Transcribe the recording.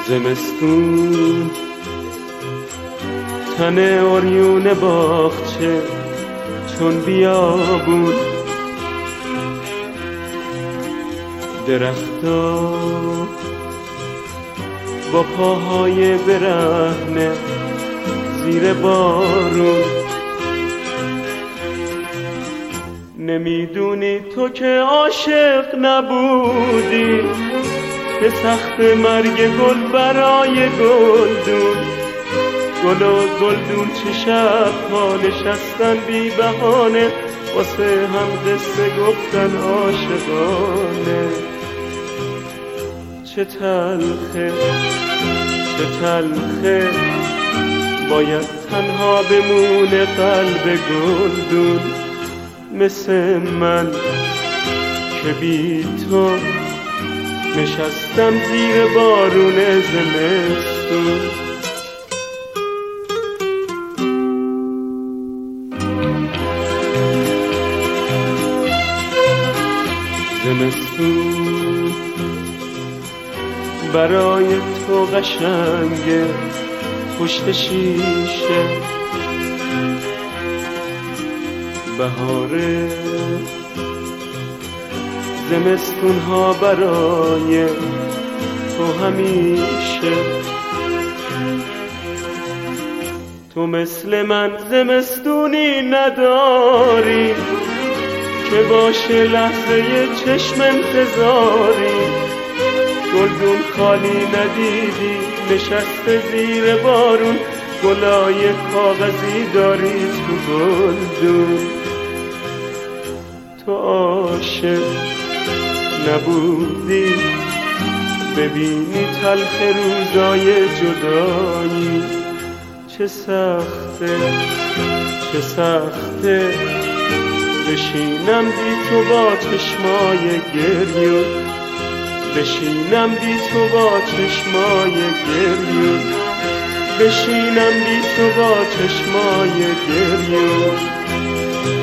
زمستون تن عریون باغچه چون بیابون، درختا با پاهای برهنه زیر بارون. نمیدونی تو که عاشق نبودی که سخت مرگ گل برای گلدون. گل و گلدون چه شب‌ها نشستن بی بهانه واسه هم قصه گفتن عاشقانه. چه تلخه چه تلخه باید تنها بمونه قلب گلدون، مثل من که بی تو نشستم زیر بارون زمستون. زمستون برای تو قشنگه پشت شیشه، بهاره زمستون ها برای تو همیشه. تو مثل من زمستونی نداری که باشه لحظه چشم انتظاری. گلدون خالی ندیدی نشسته زیر بارون، گلای کاغذی داری تو گلدون. تو عاشق نبودی ببینی تلخ روزای جدایی. چه سخته چه سخته بشینم بی تو با چشمای گریون، بشینم بی تو با چشمای گریون، بشینم بی تو با چشمای گریون.